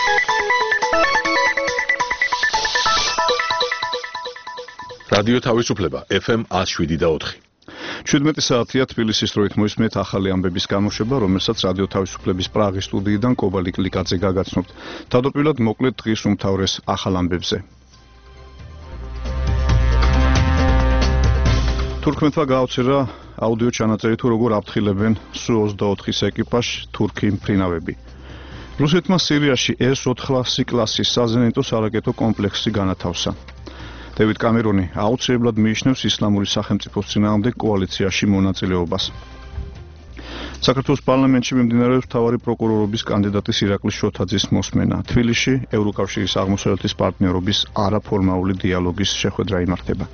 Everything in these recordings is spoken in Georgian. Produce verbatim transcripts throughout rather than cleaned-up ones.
რადიო თავისუფლება ეფ ემ one oh seven და four. შვიდმეტი საათია თბილისის დროით მოისმენთ ახალი ამბების გამოშვება, რომელსაც რადიო თავისუფლების პრაღის სტუდიიდან კობალ ლიკლიკაძე გაგაცნობთ. თავდაპირველად მოკლედ დღის უმთავრეს ახალ ამბებზე. თურქმეთმა გააუცერა აუდიო ჩანაწერი თუ როგორ აფრთხილებენ სუ ოცდაოთხის ეკიპაჟს თურქი მფრინავები. რუსეთმა სირიაში ეს ოთხასი კლასის საზენიტო სარაკეტო კომპლექსი განათავსა. დევიდ კამერონი აუცილებლად მიიჩნევს ისლამური სახელმწიფოს წინააღმდეგ კოალიციაში მონაწილეობას. საქართველოს პარლამენტში მიმდინარეობს მთავარი პროკურორობის კანდიდატის ირაკლი შოთაძის მოსმენა. თბილისში ევროკავშირის აღმოსავლეთის პარტნიორობის არაფორმალური დიალოგის შეხვედრა იმართება.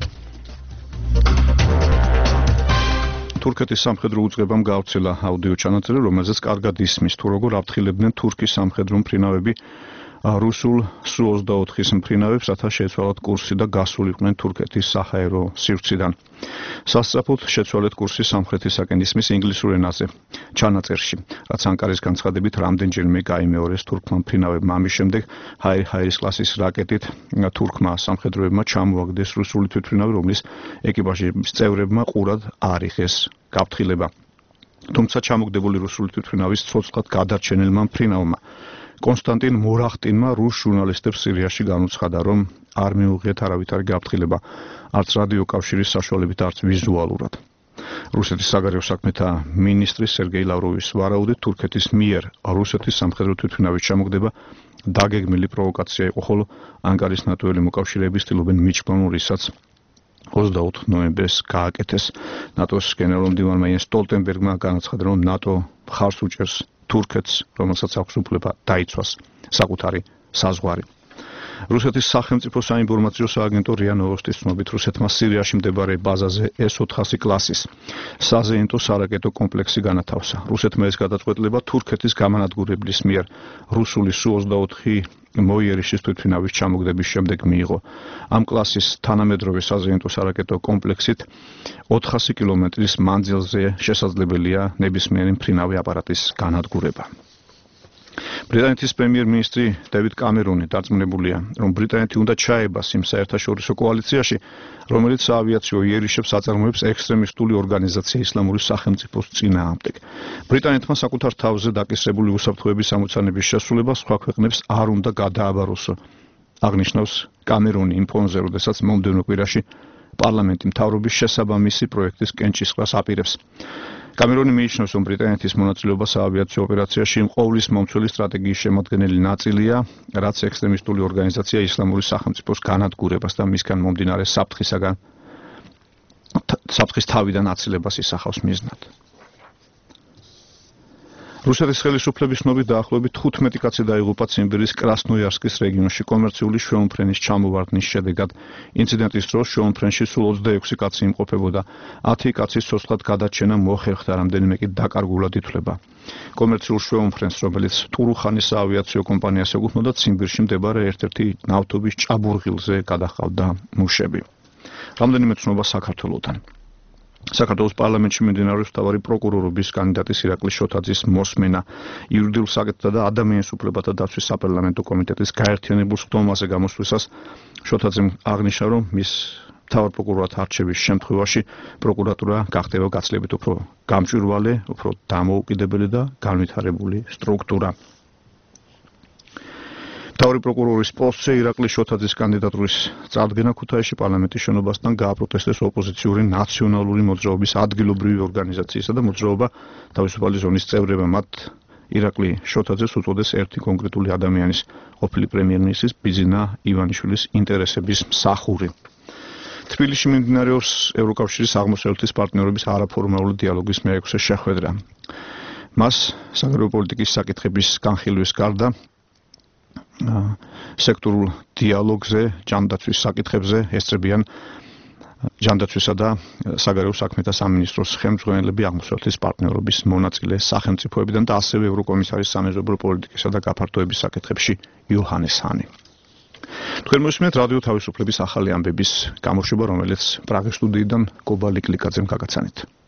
თურქეთის სამხედრო უწყებამ გაავრცელა აუდიო ჩანაწერი, რომელზეც კარგად ისმის თუ როგორ აფრთხილებდნენ თურქის სამხედრო მფრინავები რუსულ სუ ოცდაოთხის მფრინავებს, რათა შეეცვალათ კურსი და გასულიყვნენ თურქეთის საჰაერო სივრციდან. სასწრაფოდ შეცვალეთ კურსი სამხრეთისაკენ ისმის ინგლისურ ენაზე ჩანაწერში, რაც ანკარის განცხადებით რამდენჯერმე გაიმეორეს თურქმა მფრინავებმა. ამის შემდეგ ჰაირი ჰაირის კლასის რაკეტით თურქმა სამხედროებმა ჩამოაგდეს რუსული თვითმფრინავი, რომლის ეკიპაჟის წევრებმა ყურად არ იღეს გაფრთხილება. თუმცა ჩამოგდებული რუსული თვითმფრინავის ცოცხლად გადარჩენილმა მფრინავმა კონსტანტინ მორახტინმა რუს ჟურნალისტებს სირიაში განუცხადა, რომ არ მიუღიათ არავითარი გაფრთხილება, არც რადიო კავშირის საშუალებით, არც ვიზუალურად. რუსეთის საგარეო საქმეთა მინისტრი სერგეი ლავროვის ვარაუდით, თურქეთის მიერ რუსეთის სამხედრო თვითმფრინავის ჩამოგდება დაგეგმილი პროვოკაცია იყო, ხოლო ანკარის ნატოელი მოკავშირეები ცდილობენ მიჩნეულ ისაც ოცდაოთხ ნოემბერს გააკეთეს. ნატოს გენერალ-მდივანმა იენს სტოლტენბერგმა განაცხადა, რომ ნატო მხარს უჭერს თურქეთს, რომელსაც აქვს უფლება დაიცვას საკუთარი საზღვარი. რუსეთის სახელმწიფო საინფორმაციო სააგენტო რია ნოვოსტის ცნობით, რუსეთმა სირიაში მდებარე ბაზაზე ეს ოთხასი კლასის საზეიმტო სარაკეტო კომპლექსი განათავსა. რუსეთმა ეს გადაწყვეტილება თურქეთის გამანადგურებლის მიერ რუსული სუ ოცდაოთხი მოიერიშის თვითმფრინავის ჩამოგდების შემდეგ მიიღო. ამ კლასის თანამედროვე საზეიმტო სარაკეტო კომპლექსით ოთხასი კილომეტრის მანძილზე შესაძლებელია ნებისმიერი მფრინავი აპარატის განადგურება. ბრიტანეთის პრემიერ-მინისტრი დევიდ კამერონი დარწმუნებულია, რომ ბრიტანეთი უნდა ჩაებას იმ საერთაშორისო კოალიციაში, რომელიც საავიაციო იერიშებს აწარმოებს ექსტრემისტული ორგანიზაცია ისლამური სახელმწიფოს წინააღმდეგ. ბრიტანეთმა საკუთარ თავზე დაკისრებული უსაფრთხოების ამოცანების შესრულება სხვა ქვეყნებს არ უნდა გადააბაროსო. აღნიშნავს კამერონი იმ ფონზე, როდესაც მომდევნო კვირაში პარლამენტი მთავრობის შესაბამისი პროექტის კენჭისყრას აპირებს. კამერონი მიიჩნევს, რომ ბრიტანეთის მონაწილეობა საავიაციო ოპერაციაში ყოვლის მომცველი სტრატეგიის შემადგენელი ნაწილია, რაც ექსტრემისტული ორგანიზაცია ისლამური სახელმწიფოს განადგურებას და მისგან მომდინარე საფრთხისაგან საფრთხის თავიდან აცილებას ისახავს მიზნად. რუსეთის ხელისუფლების ცნობით დაახლოებით თხუთმეტი კაცი დაიღუპა ციმბირის კრასნოიარსკის რეგიონში კომერციული შვეულმფრენის ჩამოვარდნის შედეგად. ინციდენტის დროს შვეულმფრენში სულ ოცდაექვსი კაცი იმყოფებოდა. ათი კაცის ცოცხლად გადარჩენა მოხერხდა, რამდენიმე კი დაკარგულად ითვლება. კომერციულ შვეულმფრენს, რომელიც ტურუხანის საავიაციო კომპანიას ეკუთვნოდა, ციმბირში მდებარე ერთ-ერთი ნავთობის ჭაბურღილზე გადაჰყავდა მუშები. რამდენიმე ცნობა საქართველოსთან. საქართველოს პარლამენტში მიმდინარეობს მთავარი პროკურორობის კანდიდატის ირაკლი შოთაძის მოსმენა. იურიდიულ საკითხთა და ადამიანის უფლებათა დაცვის საპარლამენტო კომიტეტის გაერთიანებულ სხდომაზე გამოსვლისას შოთაძემ აღნიშნა, რომ მის მთავარ პროკურორად არჩევის შემთხვევაში პროკურატურა გახდება გაცილებით უფრო გამჭვირვალე, უფრო დამოუკიდებელი და განვითარებული სტრუქტურა. მთავარი პროკურორის პოსტზე ირაკლი შოთაძის კანდიდატურის წარდგენა ქუთაისში პარლამენტის შენობასთან გააპროტესტეს ოპოზიციური ნაციონალური მოძრაობის ადგილობრივი ორგანიზაციისა და მოძრაობა თავისუფალი ზონის წევრებმა. მათ ირაკლი შოთაძეს უწოდეს ერთი კონკრეტული ადამიანის, ყოფილი პრემიერ-მინისტრის ბიძინა ივანიშვილის ინტერესების მსახური. თბილისში მიმდინარეობს ევროკავშირის აღმოსავლეთის პარტნიორობის არაფორმალური დიალოგის მეექვსე შეხვედრა. მას საგარეო პოლიტიკის საკითხების განხილვის გარდა სექტორულ დიალოგზე, ჯანდაცვის საკითხებზე ესწრებიან ჯანდაცვისა და საგარეო საქმეთა სამინისტროს ხელმძღვანელები, აღმოსავლეთის პარტნიორობის მონაწილე სახელმწიფოებიდან და ასევე ევროკომისარის სამეზობლო პოლიტიკისა და გაფართოების საკითხებში იოჰანეს ჰანი. თქვენ მოსმენთ რადიო თავისუფლების ახალი ამბების გამოშვება, რომელიც პრაღის სტუდიიდან კობალ ლიკლიკაძემ გაგაცანით.